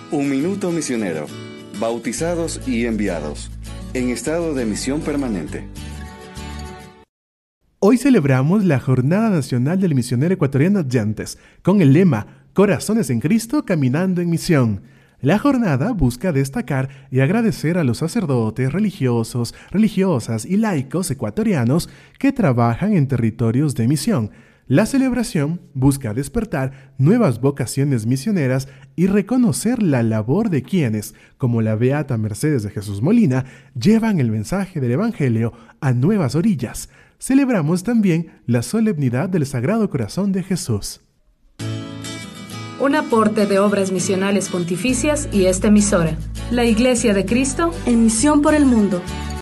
Un minuto misionero. Bautizados y enviados. En estado de misión permanente. Hoy celebramos la Jornada Nacional del Misionero Ecuatoriano Yantes, con el lema Corazones en Cristo caminando en misión. La jornada busca destacar y agradecer a los sacerdotes, religiosos, religiosas y laicos ecuatorianos que trabajan en territorios de misión. La celebración busca despertar nuevas vocaciones misioneras y reconocer la labor de quienes, como la beata Mercedes de Jesús Molina, llevan el mensaje del Evangelio a nuevas orillas. Celebramos también la solemnidad del Sagrado Corazón de Jesús. Un aporte de Obras Misionales Pontificias y esta emisora. La Iglesia de Cristo en misión por el mundo.